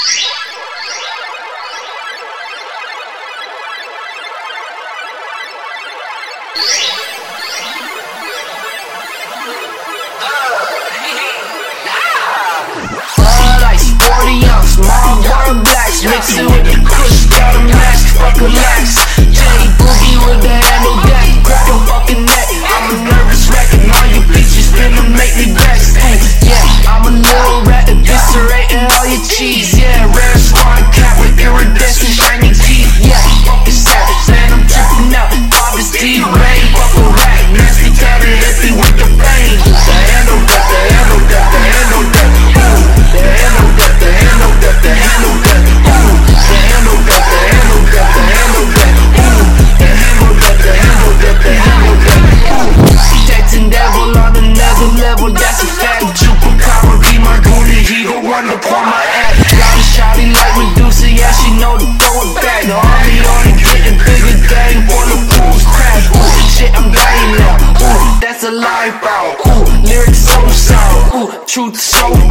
Mix it with the kush, got a mask, fuck relax. J Boogie with the handle deck, crack a fucking neck. I'm a nervous wreck and all you bitches finna make me vex. Yeah, I'm a little rat, eviscerating all your cheese. Yeah, rare spawn cat with iridescent shiny teeth. Yeah, fuck is that? Man, I'm tripping out, August D. Rain, fuck a rat, nasty cat and hippie with the bang. The handle deck, the handle deck, the handle deck. The handle deck, the handle deck, the handle deck. That's a fact. Chupacabra be my goonie, he gon' run upon my ass. Got a shawty like Medusa, yeah, she know to throw it back. The army only getting bigger, gang for the fools crash. Ooh, shit, I'm dying now. Ooh, that's a life out. Ooh, lyrics so sour. Ooh, truth so